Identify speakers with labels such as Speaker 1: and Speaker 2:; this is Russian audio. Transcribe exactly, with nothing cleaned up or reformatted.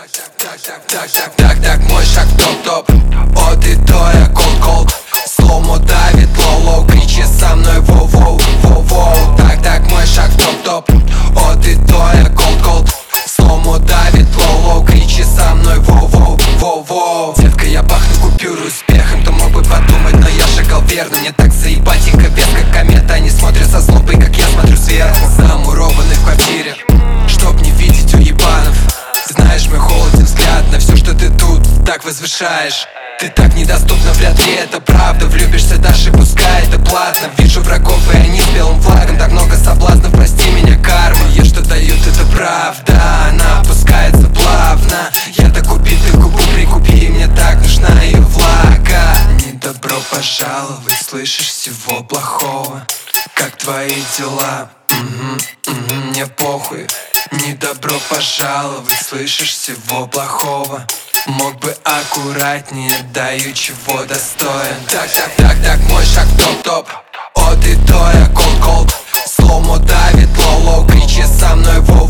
Speaker 1: Так, так, так, так, так, мой шаг топ-топ. От и до я колд-колд. Слоумо давит лоу-лоу. Кричи со мной воу-воу, воу-воу. Так, так, мой шаг топ-топ. От и до я колд-колд. Слоумо давит лоу-лоу. Кричи со мной воу-воу, воу-воу. Детка, я пахну купюрой успехом. Кто мог бы подумать, но я шагал верно. Мне так заебатенько вес, как комета. Они смотрят со злобой, как я смотрю сверху. Замурованный в квартире, чтоб не видеть уебанов. Знаешь, мой холоден взгляд на все, что ты тут так возвышаешь. Ты так недоступна, вряд ли это правда. Влюбишься даже, пускай это платно. Вижу врагов, и они с белым флагом. Так много соблазнов, прости меня, карма. Ей что дают, это правда. Она опускается плавно. Я так убит, ты губу прикупи. Мне так нужна ее влага. Не добро пожаловать, слышишь, всего плохого. Как твои дела? Угу, угу, мне похуй. Не добро пожаловать, слышишь, всего плохого. Мог бы аккуратнее, даю чего достоин. Так, так, так, так, мой шаг топ-топ. От и до я колд-колд. Слоумо давит лоу-лоу. Кричи со мной воу.